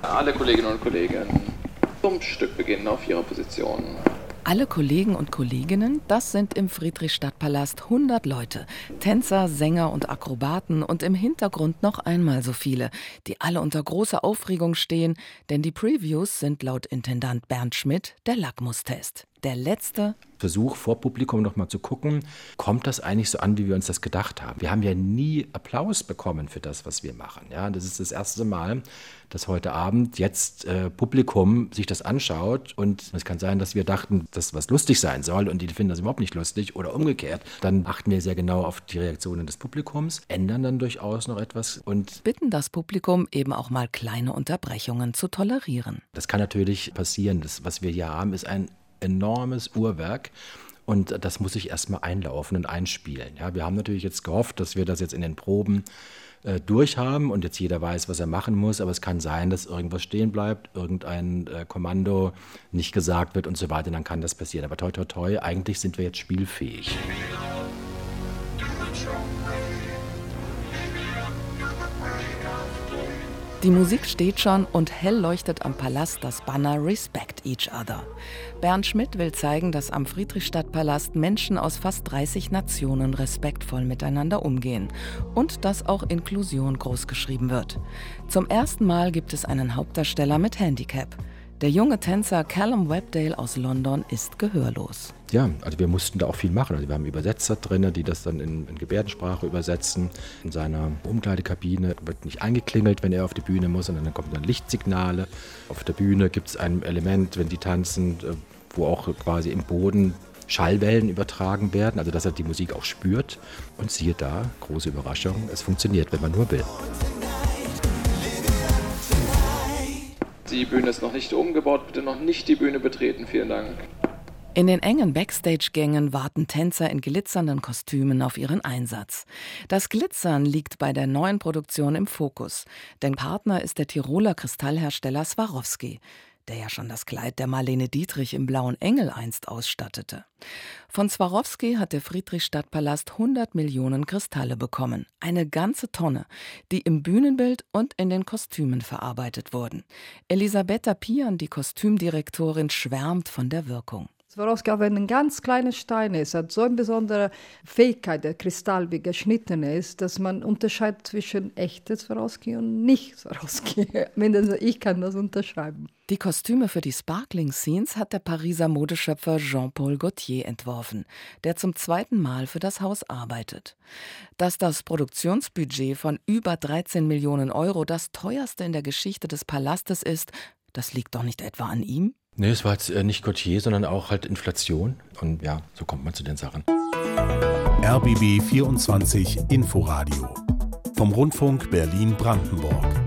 Alle Kolleginnen und Kollegen zum Stückbeginn auf ihrer Position. Alle Kollegen und Kolleginnen, das sind im Friedrichstadtpalast 100 Leute. Tänzer, Sänger und Akrobaten und im Hintergrund noch einmal so viele, die alle unter großer Aufregung stehen, denn die Previews sind laut Intendant Bernd Schmidt der Lackmustest. Der letzte Versuch, vor Publikum noch mal zu gucken, kommt das eigentlich so an, wie wir uns das gedacht haben. Wir haben ja nie Applaus bekommen für das, was wir machen. Ja, das ist das erste Mal, dass heute Abend jetzt Publikum sich das anschaut und es kann sein, dass wir dachten, dass was lustig sein soll und die finden das überhaupt nicht lustig oder umgekehrt. Dann achten wir sehr genau auf die Reaktionen des Publikums, ändern dann durchaus noch etwas und bitten das Publikum eben auch mal kleine Unterbrechungen zu tolerieren. Das kann natürlich passieren. Das, was wir hier haben, ist ein enormes Uhrwerk und das muss sich erstmal einlaufen und einspielen. Ja, wir haben natürlich jetzt gehofft, dass wir das jetzt in den Proben durchhaben und jetzt jeder weiß, was er machen muss, aber es kann sein, dass irgendwas stehen bleibt, irgendein Kommando nicht gesagt wird und so weiter, dann kann das passieren. Aber toi toi toi, eigentlich sind wir jetzt spielfähig. Die Musik steht schon und hell leuchtet am Palast das Banner Respect Each Other. Bernd Schmidt will zeigen, dass am Friedrichstadtpalast Menschen aus fast 30 Nationen respektvoll miteinander umgehen und dass auch Inklusion großgeschrieben wird. Zum ersten Mal gibt es einen Hauptdarsteller mit Handicap. Der junge Tänzer Callum Webdale aus London ist gehörlos. Ja, also wir mussten da auch viel machen. Also wir haben Übersetzer drin, die das dann in Gebärdensprache übersetzen. In seiner Umkleidekabine wird nicht eingeklingelt, wenn er auf die Bühne muss, sondern dann kommen dann Lichtsignale. Auf der Bühne gibt es ein Element, wenn die tanzen, wo auch quasi im Boden Schallwellen übertragen werden, also dass er die Musik auch spürt. Und siehe da, große Überraschung, es funktioniert, wenn man nur will. Die Bühne ist noch nicht umgebaut, bitte noch nicht die Bühne betreten, vielen Dank. In den engen Backstage-Gängen warten Tänzer in glitzernden Kostümen auf ihren Einsatz. Das Glitzern liegt bei der neuen Produktion im Fokus, denn Partner ist der Tiroler Kristallhersteller Swarovski, der ja schon das Kleid der Marlene Dietrich im Blauen Engel einst ausstattete. Von Swarovski hat der Friedrichstadtpalast 100 Millionen Kristalle bekommen. Eine ganze Tonne, die im Bühnenbild und in den Kostümen verarbeitet wurden. Elisabetta Pian, die Kostümdirektorin, schwärmt von der Wirkung. Swarovski, auch wenn ein ganz kleiner Stein ist, hat so eine besondere Fähigkeit, der Kristall wie geschnitten ist, dass man unterscheidet zwischen echtes Swarovski und nicht Swarovski. Mindestens ich kann das unterschreiben. Die Kostüme für die Sparkling Scenes hat der Pariser Modeschöpfer Jean-Paul Gaultier entworfen, der zum zweiten Mal für das Haus arbeitet. Dass das Produktionsbudget von über 13 Millionen Euro das teuerste in der Geschichte des Palastes ist, das liegt doch nicht etwa an ihm? Nee, es war jetzt nicht Gaultier, sondern auch halt Inflation. Und ja, so kommt man zu den Sachen. RBB 24 Inforadio vom Rundfunk Berlin-Brandenburg.